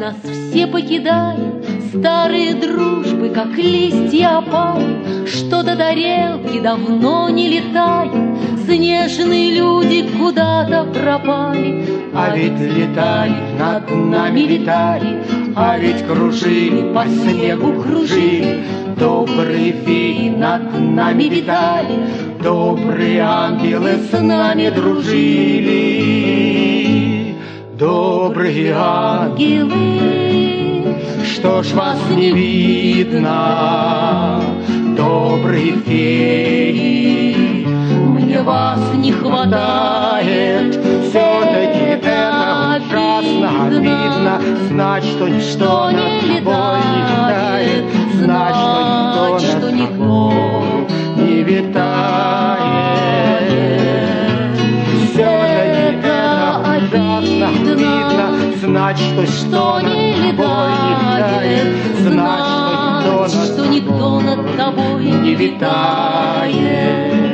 нас все покидает, старые дружбы, как листья опали, что до тарелки давно не летает, снежные люди куда-то пропали. А ведь летали, над нами летали, а ведь кружили, по снегу кружили, добрые феи над нами витали, добрые ангелы с нами дружили. Добрые ангелы, что ж вас не видно, добрые феи, мне вас не хватает, все-таки это ужасно обидно, знать, что ничто над тобой не витает, знать, что никто не витает. Все-таки это ужасно обидно, знать, что над тобой не витает, знать, что никто над тобой не витает.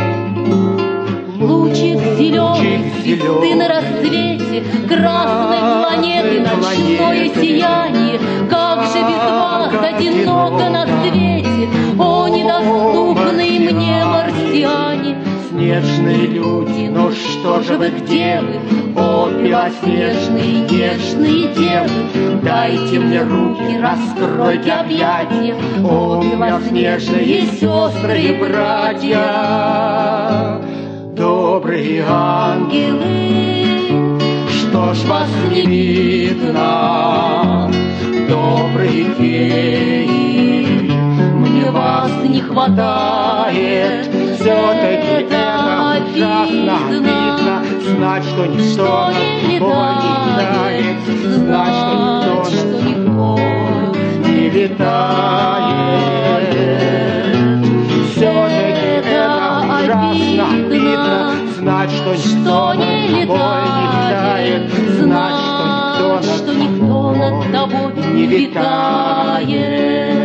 Лучик зеленый, звезды на рассвете, красной планеты ночное сияние. Как же без вас одиноко на свете, о, недоступные мне марсиане. Снежные люди, ну что же вы где вы, о, белоснежные нежные девы, дайте мне руки, раскройте объятия, о, белоснежные сестры и братья. Добрые ангелы, что ж вас не видно, добрые феи, мне вас не хватает, все-таки это ужасно обидно, знать, что ничто над тобой не витает, знать, что никто не витает. Все-таки это ужасно обидно, знать, что ничто над тобой не витает, знать, что никто над тобой не витает.